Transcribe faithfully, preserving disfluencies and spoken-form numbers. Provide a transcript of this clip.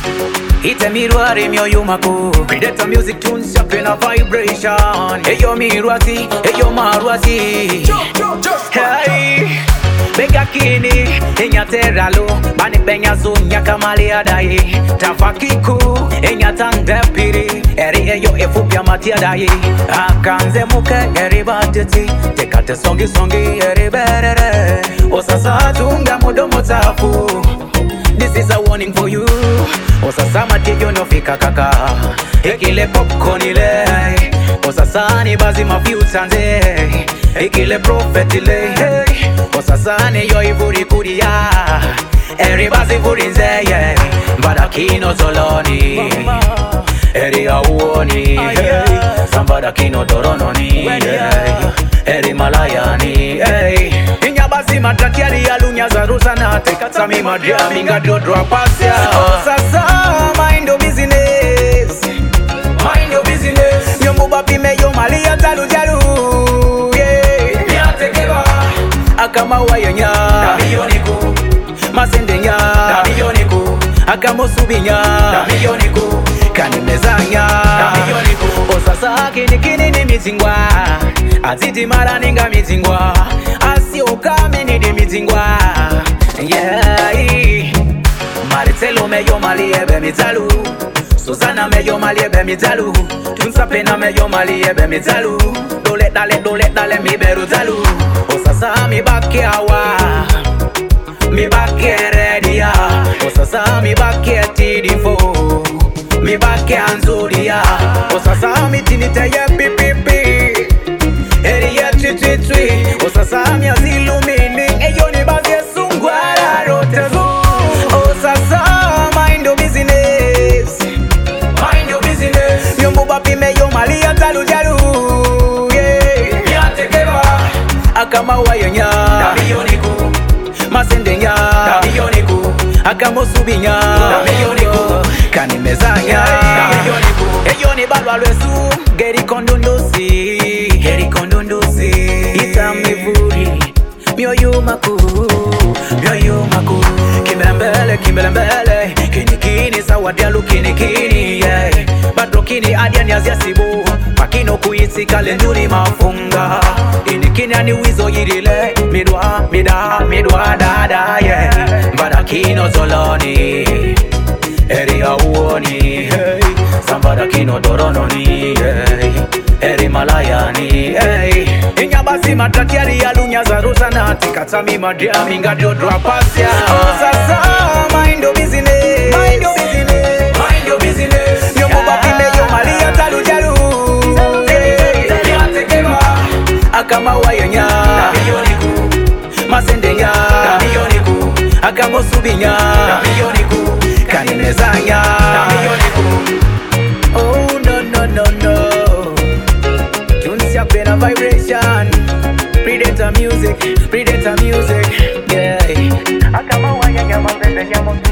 Ite mirwari myoyo mako Predator music tunes up in a vibration. Hey yo mirwati, hey yo marwati. Hey Bega kini, enya teralo Bani benya zonya kamali adai Tafakiku, enya tandepiri Eri eyo efupya matia dai Akanze muke eri bateti Tekate songi songi eri berere Osasa tunga mudomo tafu. This is a warning for you. Osasa matejo no fika kaka Ekile popcorn ile Osasa ni bazi mafiutanze Ekile prophet ile Osasa ni yo iburi kudia Eri bazi burinze Mbadakino zoloni Eri auoni Sambadakino dorononi Eri malayani Inyabazi matrakiari ya lunya za rusana Tekata mi madria minga dodro pasya. Osasa mind your business. Mind your business. Nyombo bapi meyo mali ya talu jalu. Yeah Miatekeba Akama wayanya Namiyoniku Masendenya Namiyoniku Akamo subinya Namiyoniku Kanimezanya Namiyoniku. Osasa kini kini ni mizingwa Aziti mara ninga mizingwa Asi okame ni di mizingwa. Yeah Maritelo meyo mali ebe mitalu. Susana meyo mali ebe mitalu. Tunsapena meyo mali ebe mitalu. Dole dale dole dale mi beru talu. Osasa mi baki awa Mi baki redia. Osasa mi baki tidifo Mi baki anzuria. Osasa mi tinite ye pipipi Eri ye twi twi twi. Osasa mi azilumini Eyo ni bazi sungwara rotezu. Osasa mind your business. Mind your business. Nyombo bapi meyo mali ya talu jalu. Yeah Miatekeba Akama wayanya Namiyoniku Masendenya Namiyoniku Akamo subinya Namiyoniku Kanimezanya Namiyoniku. Eyo ni balwa lwesu Geri kondundusi Geri kondundusi. Itamivuri Myoyo maku Myoyo maku. Kimbelembele kimbelembele. Kini kini sawadialu kini kini yeah. Badro kini adiani aziasibu Makino kuisi kalenduri mafunga. Ini kini ani wizo yirile Midwa mida midwa dada yeah. Mbadakino zoloni Eri auoni hey. Sambadakino dorononi hey. Eri malayani hey. Inyabasi matrakiari ya lunya za rusana Tikata mi madria minga dodro pasya. Osasa mind your business. Mind your business. Mind your business. Nyombo bapi meyo mali ya talu jalu. Miatekeba Akama wayanya Namiyoniku Masendenya Namiyoniku Akamo subinya Namiyoniku Kanimezanya Namiyoniku. Oh no no no no. Tunes up in a vibration. Predator music. Predator music. Yeah Akama wayanya Masendenya